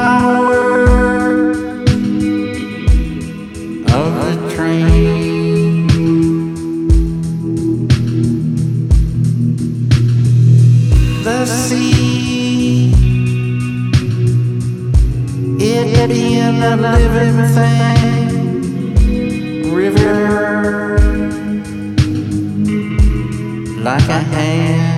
power of the train. The sea, it being a living thing. River, like a hand